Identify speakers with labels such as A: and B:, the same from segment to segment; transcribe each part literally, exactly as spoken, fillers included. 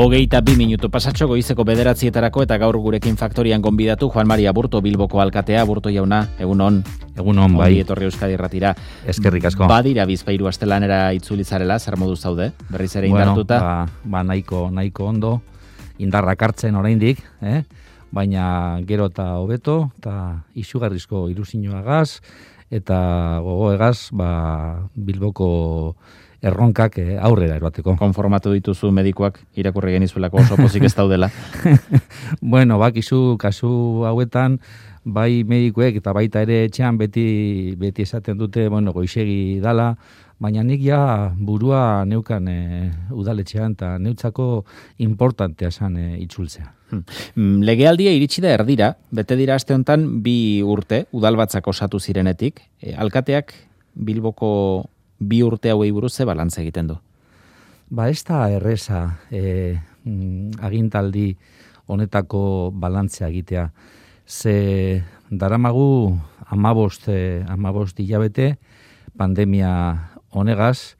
A: Hogeita bi minutu pasatxo goizeko bederatzietarako eta gaur gurekin faktorian gonbidatu Juan Maria Burto, Bilboko alkatea. Burto jauna, egun on.
B: Egun on, bai.
A: Ongi etorri Euskadi Irratira.
B: Eskerrik asko.
A: Badira bizpairu astelanera itzulizarela, zer modu zaude? Berriz ere indartuta?
B: Bueno, ba, ba nahiko, nahiko ondo, indarrak hartzen oraindik, eh? Baina gero eta hobeto, eta izugarrizko ilusioagaz, eta gogoegaz, ba, Bilboko erronkak aurrera eroateko.
A: Konformatu dituzu medikuak irakurri genizuelako oso pozik ez daudela?
B: Bueno, bakizu kasu hauetan, bai medikuek eta baita ere etxean beti beti esaten dute, bueno, goizegi dala, baina nik ja burua neukan e, udaletxean eta neutzako importantea esan e, itzultzea.
A: Hmm. Legealdia iritsi da erdira, bete dira aste honetan bi urte udalbatzak osatu zirenetik. E, alkateak Bilboko bi urte hauei buruz ze balantza egiten du?
B: Ba, ez da erreza e, agintaldi honetako balantzea egitea. Ze daramagu amabost, e, amabost hilabete pandemia honegaz,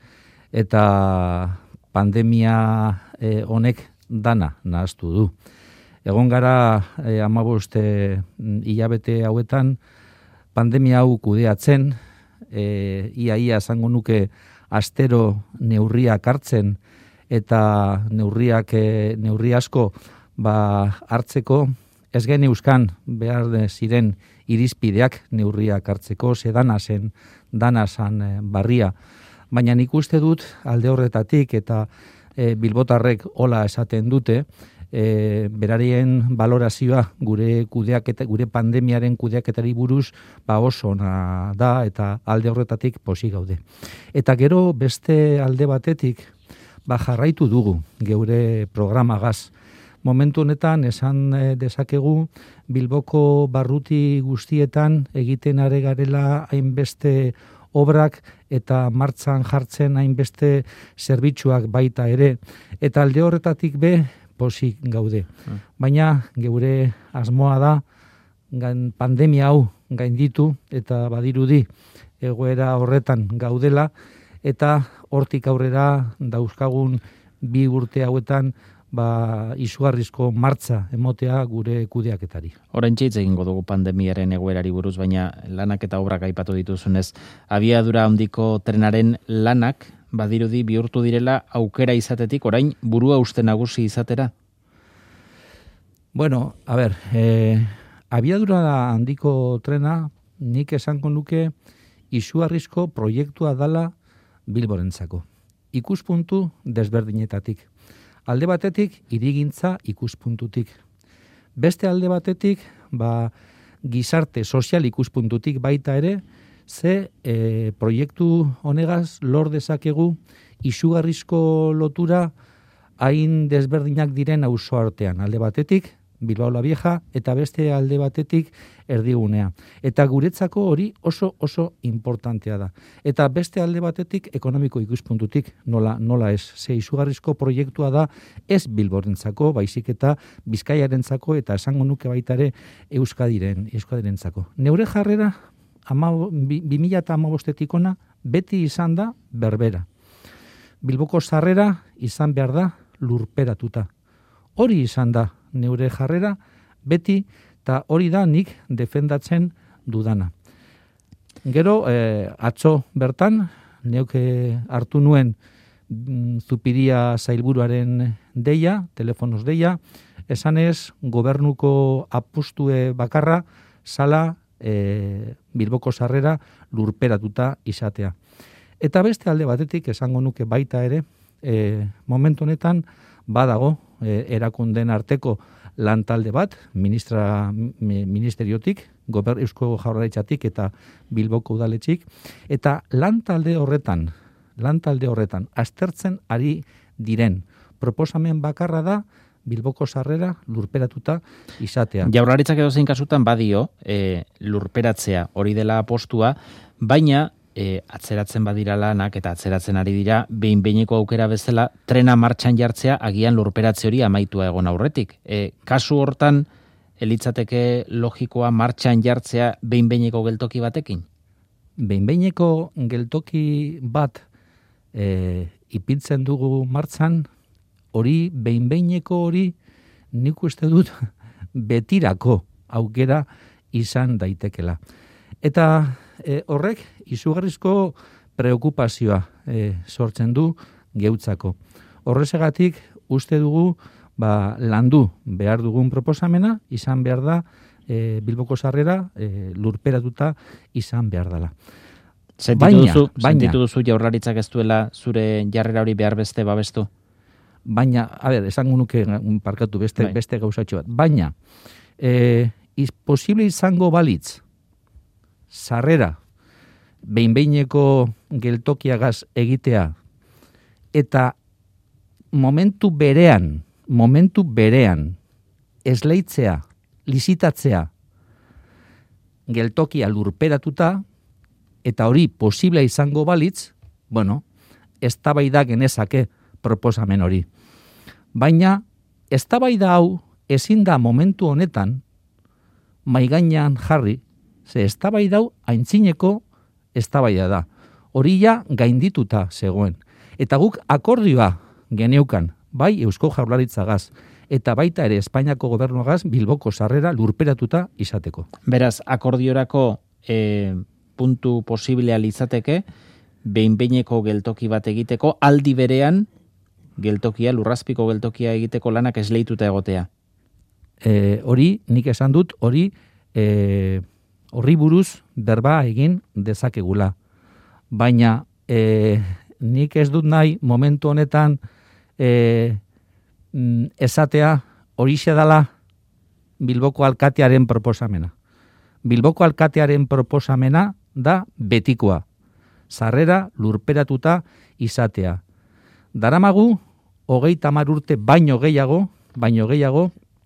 B: eta pandemia e, honek dana nahaztu du. Egon gara e, amabost e, hilabete hauetan pandemia hau kudeatzen, E, ia ia zango nuke astero neurriak hartzen eta neurriak e, neurri asko ba, hartzeko ez gen euskan behar ziren irizpideak neurriak hartzeko, ze dana zen, dana zen e, barria. Baina nik uste dut alde horretatik eta e, bilbotarrek hola esaten dute, E, berarien valorazioa gure kudeaketa, gure pandemiaren kudeaketari buruz ba oso ona da eta alde horretatik pozik gaude. Eta gero beste alde batetik ba jarraitu dugu geure programagaz. Momentu honetan esan e, dezakegu Bilboko barruti guztietan egiten are garela hainbeste obrak eta martxan jartzen hainbeste zerbitzuak baita ere. Eta alde horretatik be pozik gaude. Baina geure asmoa da gain, pandemia hau gainditu eta badirudi egoera horretan gaudela eta hortik aurrera dauzkagun bi urte hauetan ba izugarrizko martxa emotea gure kudeaketari.
A: Oraintxe hitz egingo dugu pandemiaren egoerari buruz, baina lanak eta obrak aipatu dituzunez, abiadura handiko trenaren lanak badirudi bihurtu direla aukera izatetik orain burua uste nagusi izatera?
B: Bueno, a ber, eh, abiadura handiko trena nik esango nuke izugarrizko proiektua dala Bilborentzako. Ikuspuntu desberdinetatik. Alde batetik hirigintza ikuspuntutik. Beste alde batetik ba, gizarte sozial ikuspuntutik baita ere, ze e, proiektu honegaz lor dezakegu izugarrizko lotura hain desberdinak diren auzo artean. Alde batetik Bilbao la Vieja eta beste alde batetik erdigunea. Eta guretzako hori oso oso importantea da. Eta beste alde batetik ekonomiko ikuspuntutik nola nola ez. Ze izugarrizko proiektua da ez Bilborentzako, baizik eta Bizkaiarentzako eta esango nuke baita ere Euskadiren, Euskadirentzako. Neure jarrera bi mila hamabostetik ona beti izan da berbera. Bilboko sarrera izan behar da lurperatuta. Hori izan da neure jarrera beti eta hori da nik defendatzen dudana. Gero eh, atzo bertan neuke hartu nuen mm, Zupiria sailburuaren deia, telefonos deia, esanez gobernuko apustue bakarra sala E, Bilboko sarrera lurperatuta izatea. Eta beste alde batetik esango nuke baita ere, e, momentu honetan badago e, erakunden arteko lantalde bat, ministra, ministeriotik, gober, Eusko Jaurlaritzatik eta Bilboko udaletxik, eta lantalde horretan, lantalde horretan, aztertzen ari diren proposamen bakarra da Bilboko sarrera lurperatuta izatea.
A: Jaurlaritzak edo zein kasutan badio e, lurperatzea hori dela apostua, baina e, atzeratzen badira lanak eta atzeratzen ari dira behin-behineko aukera bezala trena martxan jartzea agian lurperatze hori amaitua egon aurretik. E, kasu hortan elitzateke logikoa martxan jartzea behin-behineko geltoki batekin?
B: Behin-behineko geltoki bat e, ipintzen dugu martxan hori, behin-behineko hori, nik uste dut betirako aukera izan daitekela. Eta e, horrek izugarrizko preokupazioa e, sortzen du geutzako. Horrezegatik uste dugu ba, landu behar dugun proposamena izan behar da e, Bilboko sarrera e, lurperatuta izan behar dela.
A: Sentitu
B: baina,
A: duzu,
B: baina,
A: sentitu duzu Jaurlaritzak ez duela zure jarrera hori behar beste babestu?
B: Baina, a ber, esango nuke parkatu beste,
A: bai.
B: beste gauzatxo bat. Baina, e, iz, posible izango balitz, sarrera, behin-behineko geltokiagaz egitea, eta momentu berean, momentu berean, esleitzea, lizitatzea, geltokia lurperatuta, eta hori posible izango balitz, bueno, eztabaida genezake proposamen hori. Baina, eztabaida hau ezin da momentu honetan maigainean jarri, ze eztabaida hau aintzineko eztabaida da. Hori ja gaindituta zegoen. Eta guk akordioa geneukan, bai Eusko Jaurlaritzagaz, eta baita ere Espainiako gobernuagaz Bilboko sarrera lurperatuta izateko.
A: Beraz, akordiorako e, puntu posiblea litzateke, behin-behineko geltoki bat egiteko, aldi berean geltokia, lurrazpiko geltokia egiteko lanak esleituta egotea.
B: E, hori, nik esan dut, hori e, horri buruz berba egin dezakegula. Baina e, nik ez dut nahi momentu honetan e, esatea horixe dela Bilboko alkatearen proposamena. Bilboko alkatearen proposamena da betikoa. Sarrera lurperatuta izatea. Daramagu, hogeita hamar urte baino gehiago, baino gehiago,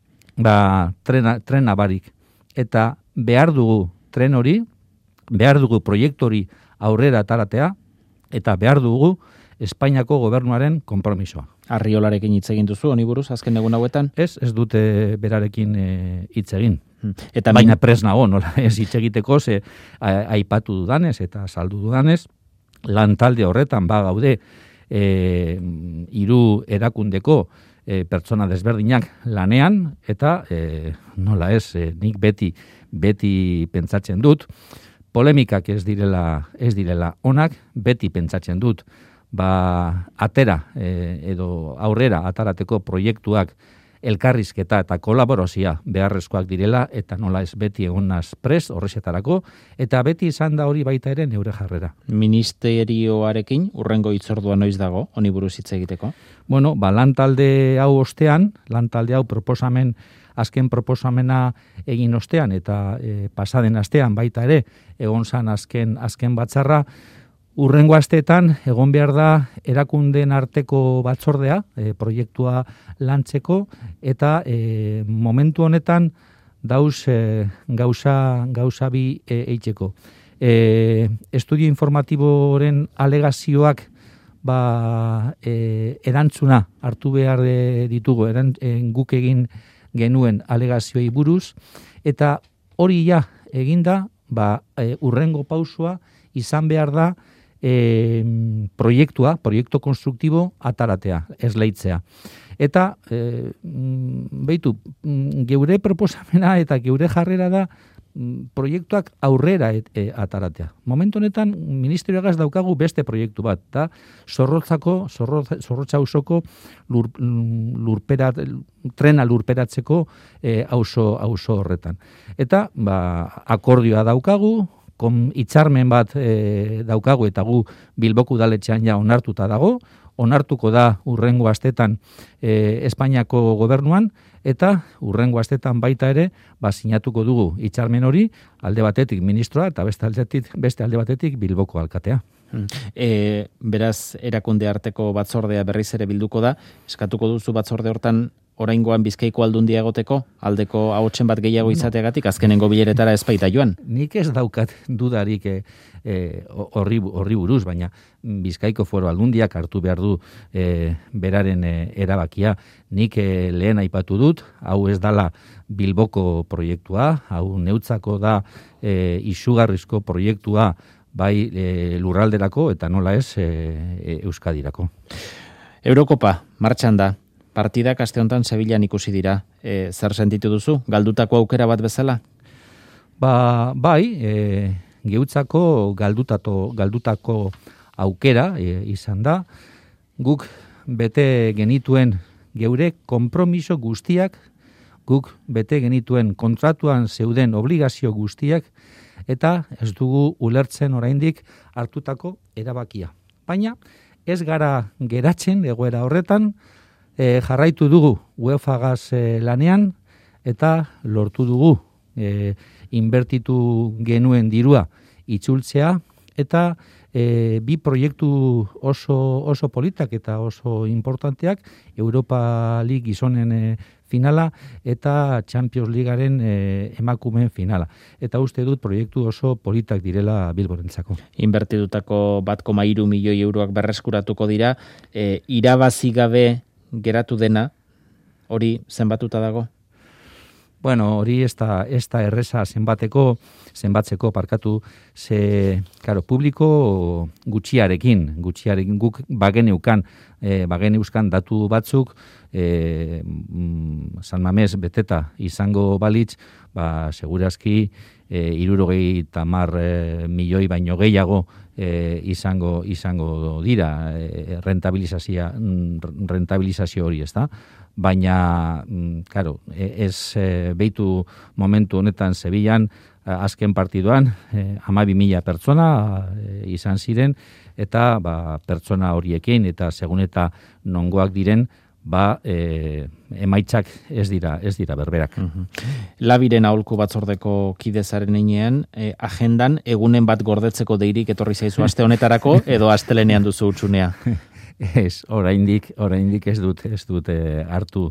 B: ba, trena, trena barik. Eta behar dugu tren hori, behar dugu proiektu hori aurrera ataratea, eta behar dugu Espainiako gobernuaren konpromisoa.
A: Arriolarekin hitz egin duzu, honi buruz, azken egun hauetan?
B: Ez, ez dute berarekin e, hitz egin.
A: Eta
B: baina pres nago, nola ez hitz egiteko, ze a, aipatu dudanez eta saldu dudanez, lantalde horretan ba gaude e, hiru erakundeko e, pertsona desberdinak lanean, eta e, nola ez, e, nik beti beti pentsatzen dut, polemikak ez direla ez direla onak, beti pentsatzen dut, ba atera e, edo aurrera atarateko proiektuak elkarrizketa eta kolaborazioa beharrezkoak direla, eta nola ez beti egonaz prest horrexetarako, eta beti izan da hori baita ere neure jarrera.
A: Ministerioarekin urrengo hitzordua noiz dago, honi buruz hitz egiteko?
B: Bueno, ba, lantalde hau ostean, lantalde hau proposamen, azken proposamena egin ostean, eta e, pasaden astean baita ere, egon zan azken, azken batzarra, urrengo asteetan egon behar da erakundeen arteko batzordea, e, proiektua lantzeko, eta e, momentu honetan dauz e, gauza, gauza bi e, eitzeko. E, estudio informatiboren alegazioak ba, e, erantzuna hartu behar ditugu, eran, e, guk egin genuen alegazioei buruz, eta hori ja eginda, ba, e, urrengo pausua izan behar da E, proiektua, proiektu konstruktibo ataratea, esleitzea. Eta, e, beitu, geure proposamena eta geure jarrera da proiektuak aurrera et, e, ataratea. Momentu honetan, ministerioagaz daukagu beste proiektu bat, da zorrotzako, zorrotza ausoko lur, lurperat, trena lurperatzeko e, auzo, auzo horretan. Eta, ba, akordioa daukagu, kon hitzarmen bat e, daukagu, eta gu Bilboko udaletxean ja onartuta dago, onartuko da urrengo astetan e, Espainiako gobernuan, eta urrengo astetan baita ere, ba, sinatuko dugu hitzarmen hori, alde batetik ministroa, eta beste aldetik, beste alde batetik Bilboko alkatea.
A: E, beraz, erakunde arteko batzordea berriz ere bilduko da, eskatuko duzu batzorde hortan oraingoan Bizkaiko aldundia egoteko, aldeko ahotsen bat gehiago izateagatik, azkenengo bileretara ez baita joan?
B: Nik ez daukat dudarik horri e, horri buruz, baina Bizkaiko Foru Aldundiak hartu behar du e, beraren e, erabakia. Nik e, lehen aipatu dut, hau ez dala Bilboko proiektua, hau neutzako da e, izugarrizko proiektua, bai e, lurralderako eta nola ez e, e, Euskadirako.
A: Eurokopa, martxan da. partidak aste honetan Sevillan ikusi dira. E, zer sentitu duzu? Galdutako aukera bat bezala?
B: Ba, bai, e, gehutzako galdutato, galdutako aukera e, izan da. Guk bete genituen geure konpromiso guztiak, guk bete genituen kontratuan zeuden obligazio guztiak, eta ez dugu ulertzen oraindik hartutako erabakia. Baina ez gara geratzen egoera horretan, e, jarraitu dugu UEFAgaz e, lanean, eta lortu dugu e, inbertitu genuen dirua itzultzea, eta e, bi proiektu oso, oso politak eta oso importanteak, Europa League gizonen e, finala eta Champions Leaguearen e, emakumeen finala. Eta uste dut proiektu oso politak direla Bilborentzako.
A: Inbertitutako bat koma hiru milioi euroak berreskuratuko dira, e, irabazi gabe geratu dena, hori zenbatuta dago?
B: Bueno, hori ez da, ez da erreza zenbateko, zenbatzeko parkatu, ze, claro, publiko gutxiarekin, gutxiarekin guk bageneukan, e, bageneuzkan datu batzuk, e, mm, San Mamés beteta izango balitz, ba, segurazki, e, irurogei tamar e, milioi baino gehiago e, izango, izango dira e, rentabilizazio, rentabilizazio hori, ez da? Baina, claro, ez e, beitu momentu honetan Sevillan, azken partiduan, e, hamabi mila pertsona e, izan ziren, eta ba, pertsona horiekin, eta segun eta nongoak diren, ba, e, emaitzak ez dira, ez dira berberak.
A: Uh-huh. Labiren aholku batzordeko kidezaren inean, e, agendan egunen bat gordetzeko deirik etorri zaizu aste honetarako, edo astelenean duzu utxunea?
B: Ez, oraindik, oraindik ez dut, ez dut e, hartu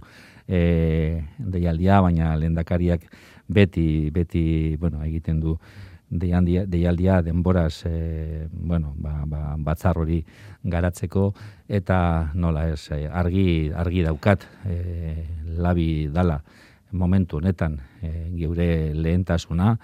B: e, deialdia, baina lehendakariak beti, beti, bueno, egiten du deialdia, deialdia denboraz, e, bueno, ba, ba, batzar hori garatzeko, eta nola ez, argi, argi daukat, e, labi dala momentu honetan e, geure lehentasuna,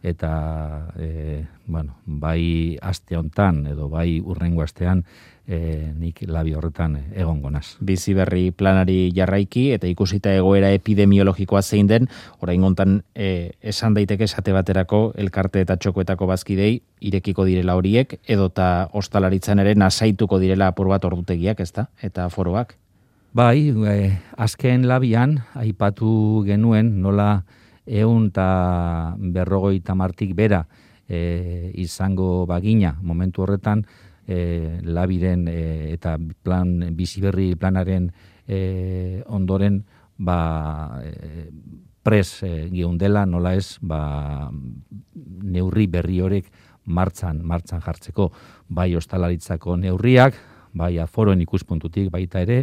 B: eta e, bueno, bai aste hontan edo bai urrengo astean E, nik labi horretan egongo naz.
A: Bizi berri planari jarraiki eta ikusita egoera epidemiologikoa zein den, orain hontan e, esan daiteke esate baterako elkarte eta txokoetako bazkidei irekiko direla horiek, edota ostalaritzan ere nasaituko direla apur bat ordutegiak, ezta? Eta foroak?
B: Bai, e, azken labian aipatu genuen nola ehun eta berrogei tamartik bera e, izango bagina momentu horretan, E, labiren e, eta plan biziberri planaren e, ondoren ba, e, pres e, geundela, nola ez, ba, neurri berri horrek martzan, martzan jartzeko, bai ostalaritzako neurriak, bai aforoen ikuspuntutik baita ere,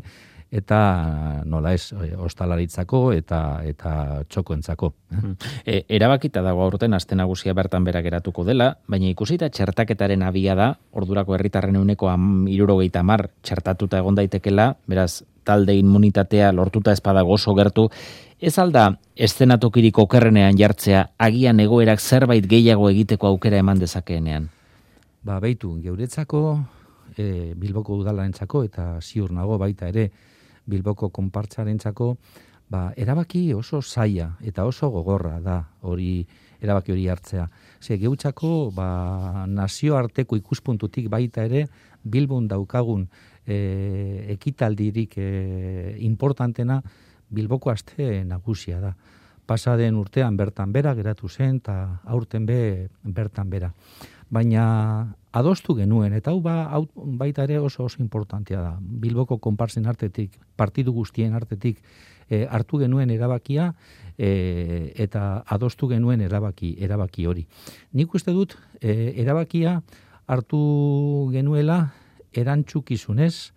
B: eta nola ez, ostalaritzako eta eta txokoentzako.
A: E, erabakita dago aurten aste nagusia bertan bera geratuko dela, baina ikusita txertaketaren abia da, ordurako herritarren ehuneko hirurogeita hamar txertatuta egon daitekela, beraz talde immunitatea lortuta ezpadago oso gertu, ez alda eszenatokirik okerrenean jartzea, agian egoerak zerbait gehiago egiteko aukera eman dezakeenean?
B: Ba, beitu, geuretzako, e, Bilboko udalarentzako eta ziur nago baita ere, Bilboko konpartzarentzako, ba, erabaki oso zaila eta oso gogorra da hori erabaki hori hartzea. Ze geutzako ba, nazioarteko ikuspuntutik baita ere Bilbon daukagun e, ekitaldirik e, importantena Bilboko aste nagusia da. Pasaden urtean bertan bera geratu zen eta aurten be bertan bera. Baina adostu genuen, eta hau, ba, hau baita ere oso oso importantea da. Bilboko konpartsen artetik, partidu guztien artetik e, hartu genuen erabakia e, eta adostu genuen erabaki erabaki hori. Nik uste dut e, erabakia hartu genuela erantzukizunez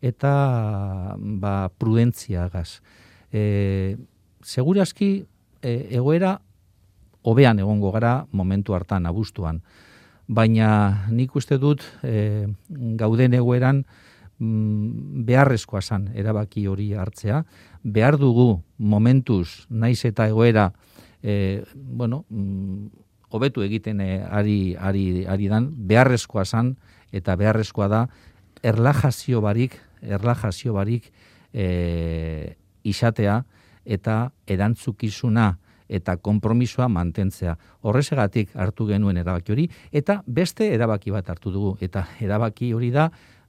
B: eta ba, prudentziagaz. E, segurazki e, egoera hobean egongo gara momentu hartan, abuztuan. Baina nik uste dut e, gauden egoeran mm, beharrezkoa zan erabaki hori hartzea. Behar dugu momentuz naiz eta egoera e, bueno, mm, hobetu egiten e, ari, ari, ari dan, beharrezkoa zan eta beharrezkoa da erlajazio barik, erlajazio barik e, izatea eta erantzukizuna eta konpromisoa mantentzea. Horrezegatik hartu genuen erabaki hori, eta beste erabaki bat hartu dugu. Eta erabaki hori da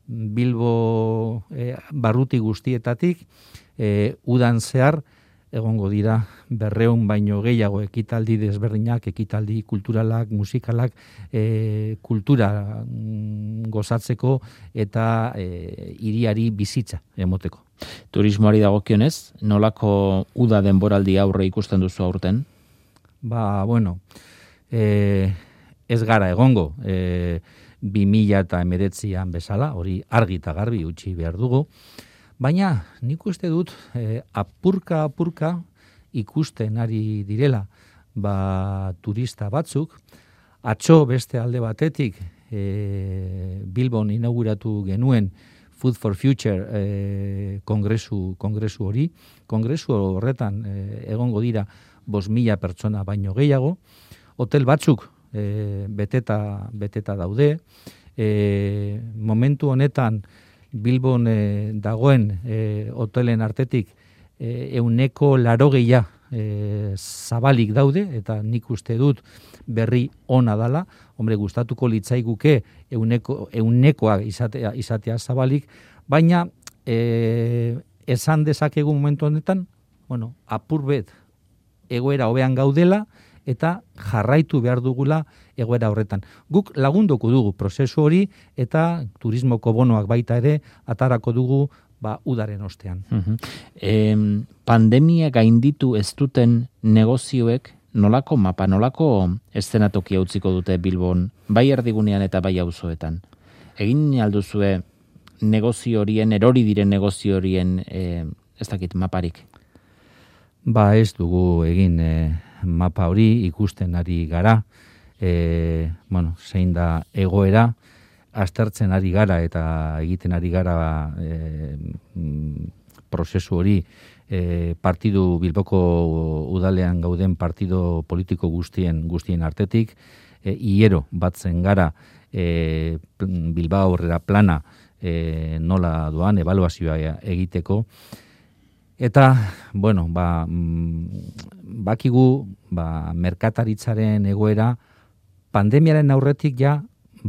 B: Bilbo e, barruti guztietatik e, udan zehar egongo dira berreun baino gehiago ekitaldi desberdinak, ekitaldi kulturalak, musikalak, e, kultura mm, gozatzeko eta e, hiriari bizitza emoteko.
A: Turismoari dagokionez, nolako uda denboraldi aurre ikusten duzu aurten?
B: Ba, bueno, e, ez gara egongo, e, bi mila eta emeretzian bezala, hori argi eta garbi utzi behar dugu, baina nik uste dut e, apurka apurka ikusten ari direla ba, turista batzuk, atzo beste alde batetik e, Bilbon inauguratu genuen Food for Future e, kongresu, kongresu hori, kongresu horretan e, egongo dira bost mila pertsona baino gehiago, hotel batzuk e, beteta, beteta daude, e, momentu honetan Bilbon e, dagoen e, hotelen artetik e, euneko larogeia e, zabalik daude, eta nik uste dut berri ona dala, hombre, gustatuko litzaiguke euneko, eunekoa izatea, izatea zabalik, baina e, esan dezakegu momentu honetan, bueno, apurbet egoera hobean gaudela, eta jarraitu behar dugula egoera horretan. Guk lagunduko dugu prozesu hori, eta turismoko bonoak baita ere atarako dugu ba, udaren ostean.
A: Uh-huh. E, pandemia gainditu ez duten negozioek nolako mapa, nolako eszenatokia utziko dute Bilbon, bai erdigunean eta bai auzoetan? Egin alduzue negozio horien, erori diren negozio horien, e, ez dakit, maparik?
B: Ba ez dugu egin e, mapa hori, ikusten ari gara, e, bueno, zein da egoera, aztertzen ari gara eta egiten ari gara e, prozesu hori, e, partidu Bilboko udalean gauden partido politiko guztien guztien artetik, e, hiero batzen gara e, Bilbao aurrera plana e, nola doan ebaluazioa egiteko. Eta, bueno, ba, bakigu, ba, merkataritzaren egoera, pandemiaren aurretik ja,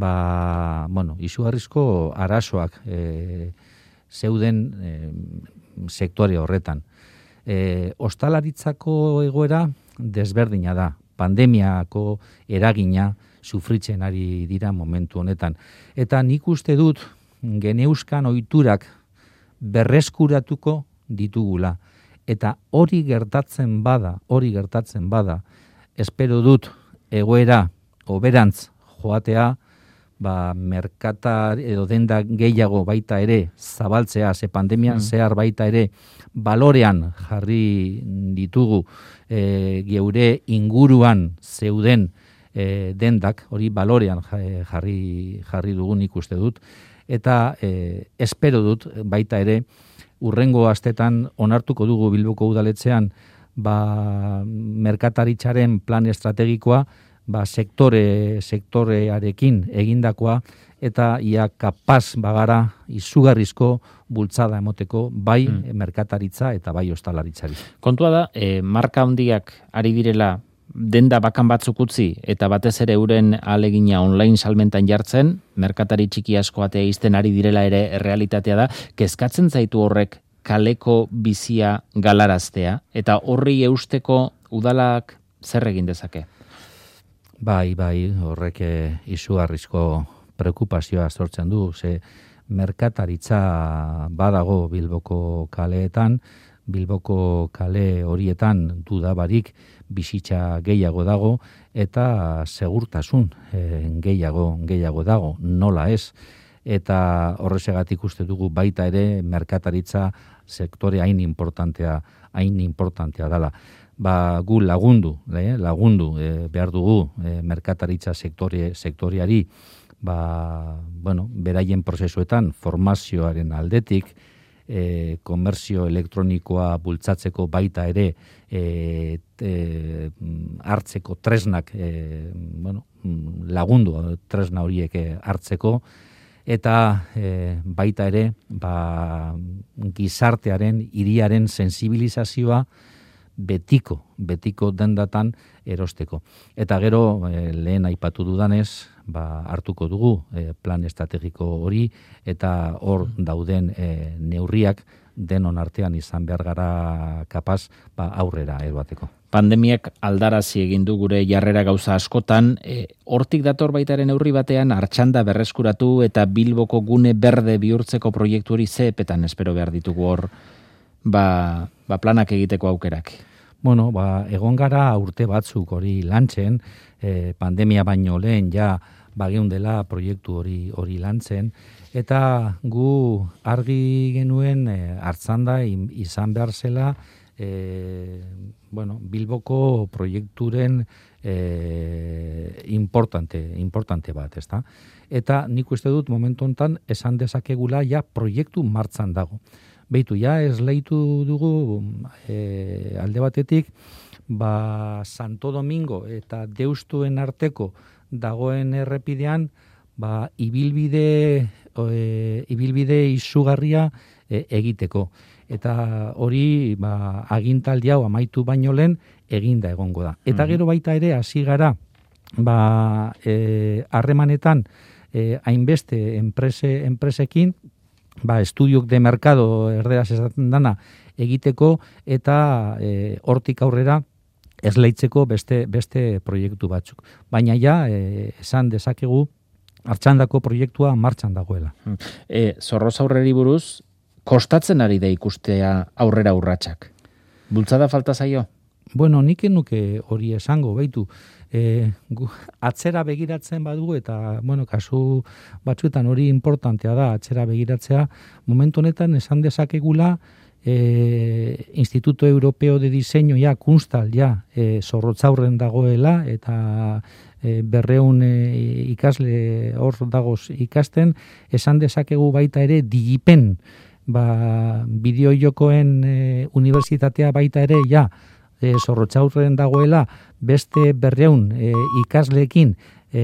B: ba, bueno, izugarrizko arazoak e, zeuden e, sektore horretan. E, ostalaritzako egoera desberdina da, pandemiako eragina sufritzen ari dira momentu honetan. Eta nik uste dut geneuzkan ohiturak berreskuratuko ditugula. Eta hori gertatzen bada, hori gertatzen bada, espero dut egoera hoberantz joatea, ba, merkatar edo denda gehiago baita ere zabaltzea, ze pandemian mm. zehar baita ere balorean jarri ditugu e, geure inguruan zeuden e, dendak, hori balorean jarri, jarri dugun ikuste dut, eta e, espero dut baita ere urrengo astetan onartuko dugu Bilboko udaletxean ba, merkataritzaren plan estrategikoa ba, sektore, sektorearekin egindakoa eta ia kapaz bagara izugarrizko bultzada emoteko bai hmm. merkataritza eta bai ostalaritzari.
A: Kontua da, e, marka handiak ari direla denda bakan batzuk utzi eta batez ere euren alegina online salmentan jartzen, merkatari txiki asko atea izten ari direla ere errealitatea da, kezkatzen zaitu horrek kaleko bizia galaraztea, eta horri eusteko udalak zer egin dezake?
B: Bai, bai, horrek izugarrizko preokupazioa sortzen du, ze merkataritza badago Bilboko kaleetan, Bilboko kale horietan dudabarik bizitza gehiago dago eta segurtasun e, gehiago gehiago dago, nola ez. Eta horrezegatik uste dugu baita ere merkataritza sektore hain importantea, hain importantea dela. Ba, gu lagundu, eh, lagundu eh, behar dugu eh, merkataritza sektore sektoriari, ba, bueno, beraien prozesuetan formazioaren aldetik, E, komerzio elektronikoa bultzatzeko baita ere e, e, hartzeko tresnak e, bueno, lagundu tresna horiek hartzeko eta e, baita ere ba, gizartearen, hiriaren sensibilizazioa betiko, betiko dendatan erosteko. Eta gero, e, lehen aipatu dudanez, ba, hartuko dugu e, plan estrategiko hori, eta hor dauden e, neurriak denon artean izan behar gara kapaz ba, aurrera eroateko.
A: Pandemiak aldarazi egin du gure jarrera gauza askotan, e, hortik dator baitaren neurri batean Artxanda berreskuratu eta Bilboko gune berde bihurtzeko proiektu hori zeepetan espero behar ditugu hor ba, ba planak egiteko aukerak.
B: Bueno, ba, egon gara urte batzuk hori lantzen, e, pandemia baino lehen ja bageundela proiektu hori hori lantzen, eta gu argi genuen e, Artxanda izan behar zela e, bueno, Bilboko proiekturen e, importante, importante bat, ezta? Eta nik uste dut momentu hontan esan dezakegula ja proiektu martxan dago. Beitu, ja, esleitu dugu e, alde batetik, ba, Santo Domingo eta Deustuen arteko dagoen errepidean, ba, ibilbide, e, ibilbide izugarria e, egiteko. Eta hori, ba, agintaldi hau amaitu baino lehen eginda egongo da. Eta gero baita ere, hasi gara, ba, e, harremanetan, e, hainbeste enprese, enpresekin, ba, estudiok de mercado erderaz esaten dana egiteko eta e, hortik aurrera esleitzeko beste beste proiektu batzuk. Baina ja, e, esan dezakegu Artxandako proiektua martxan dagoela.
A: E, Zorrozaurreri buruz, kostatzen ari da ikustea aurrera urratsak. Bultzada falta zaio?
B: Bueno, nik nuke hori esango, baitu, e, gu, atzera begiratzen badugu eta, bueno, kasu batzuetan hori importantea da, atzera begiratzea, momentu honetan esan dezakegula e, Instituto Europeo de Diseño ja, kunstal, ja, e, Zorrotzaurren dagoela, eta e, berreun e, ikasle hor dagoz ikasten, esan dezakegu baita ere digipen, ba, bideojokoen e, unibertsitatea baita ere, ja, E, Zorrotzaurren dagoela beste berreun e, ikasleekin e,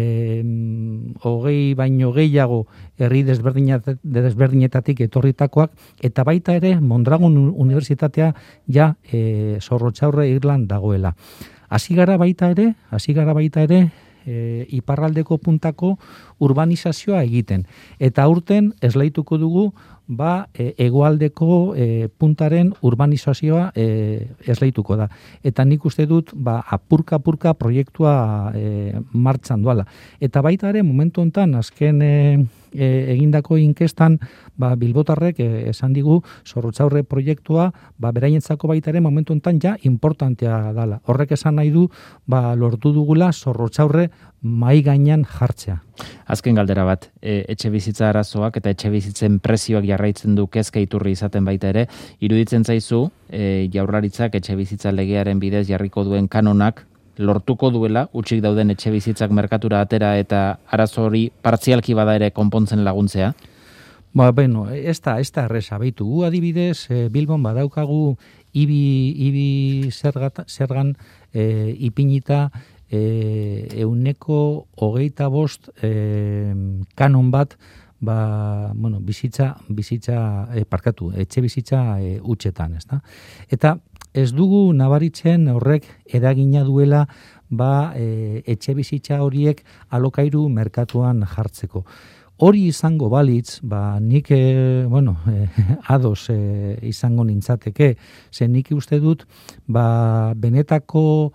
B: hogei baino gehiago herri desberdinetatik etorritakoak, eta baita ere Mondragon Unibertsitatea ja e, Zorrotzaurre Irlan dagoela. Hasi gara baita ere, hasi gara baita ere e, iparraldeko puntako urbanizazioa egiten. Eta aurten esleituko dugu ba, e, egoaldeko e, puntaren urbanizazioa e, esleituko da. Eta nik uste dut, ba, apurka-apurka proiektua e, martxan duala. Eta baita ere, momentu hontan, azken e, e, egindako inkestan, ba, Bilbotarrek e, esan digu, Zorrotzaurre proiektua, ba, beraientzako baita ere, momentu hontan ja importantea dala. Horrek esan nahi du, ba, lortu dugula Zorrotzaurre mai gainean jartzea.
A: Azken galdera bat, e, etxe bizitza arazoak eta etxe bizitzen prezioak jarraitzen du kezka iturri izaten baita ere, iruditzen zaizu, e, Jaurlaritzak etxe bizitza legearen bidez jarriko duen kanonak lortuko duela, utxik dauden etxe bizitzak merkatura atera eta arazo hori partzialki bada ere konpontzen laguntzea?
B: Ba, bueno, ez da, ez da erresa, baitu, gu adibidez, e, Bilbon badaukagu ibi, ibi zergat, zergan e, ipinita e, euneko hogeita bost e, kanon bat, ba, bueno, bizitza, bizitza e, parkatu, etxe bizitza e, utxetan, ez da? Eta ez dugu nabaritzen horrek eragina duela ba, e, etxe bizitza horiek alokairu merkatuan jartzeko. Hori izango balitz, ba, nik, e, bueno, e, ados e, izango nintzateke, ze nik uste dut, ba, benetako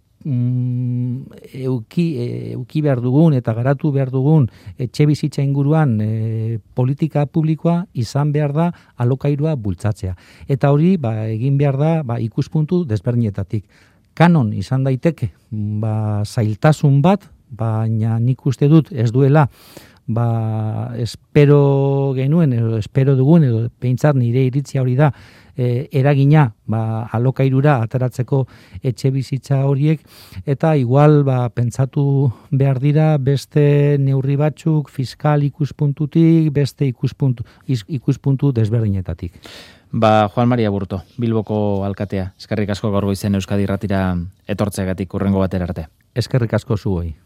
B: mm, euki, e, euki behar dugun eta garatu behar dugun etxe bizitza inguruan e, politika publikoa izan behar da alokairua bultzatzea. Eta hori, ba, egin behar da ba, ikuspuntu desberdinetatik. Kanon izan daiteke, ba, zailtasun bat, baina nik uste dut ez duela, ba, espero genuen, edo espero dugun, edo behintzat nire iritzia hori da, e, eragina ba, alokairura ateratzeko etxe bizitza horiek, eta igual ba, pentsatu behar dira beste neurri batzuk fiskal ikuspuntutik, beste ikuspuntu, ikuspuntu desberdinetatik.
A: Ba, Juan Maria Burto, Bilboko alkatea, eskerrik asko gaur goizen Euskadi Irratira etortzeagatik hurrengo batera arte.
B: Eskerrik asko zuoi.